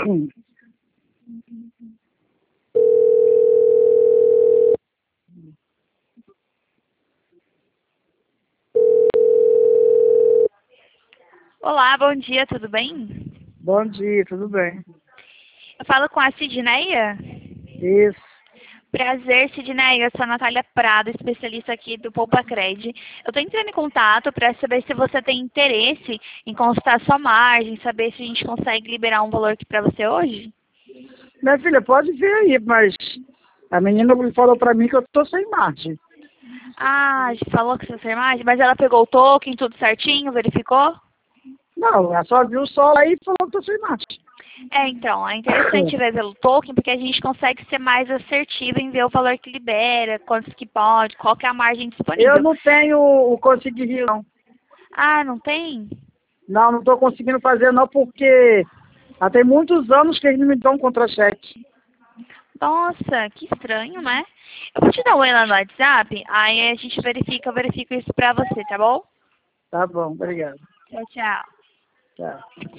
Olá, bom dia, tudo bem? Bom dia, tudo bem? Eu falo com a Sidneia. Isso. Prazer, Sidneia. Eu sou a Natália Prado, especialista aqui do PoupaCred. Eu estou entrando em contato para saber se você tem interesse em consultar sua margem, saber se a gente consegue liberar um valor aqui para você hoje. Minha filha, pode ver aí, mas a menina falou pra mim que eu tô sem margem. Ah, falou que você tem margem, mas ela pegou o token, tudo certinho, verificou? Não, ela só viu o sol aí e falou que eu tô sem margem. Então, é interessante ver pelo token, porque a gente consegue ser mais assertivo em ver o valor que libera, quantos que pode, qual que é a margem Eu disponível. não tenho o Consegui Rio, não. Ah, não tem? Não tô conseguindo fazer não, porque já tem muitos anos que eles não me dão contra-cheque. Nossa, que estranho, né? Eu vou te dar um oi lá no WhatsApp, aí a gente verifica, eu verifico isso pra você, tá bom? Tá bom, obrigado. Tchau, tchau. Tchau.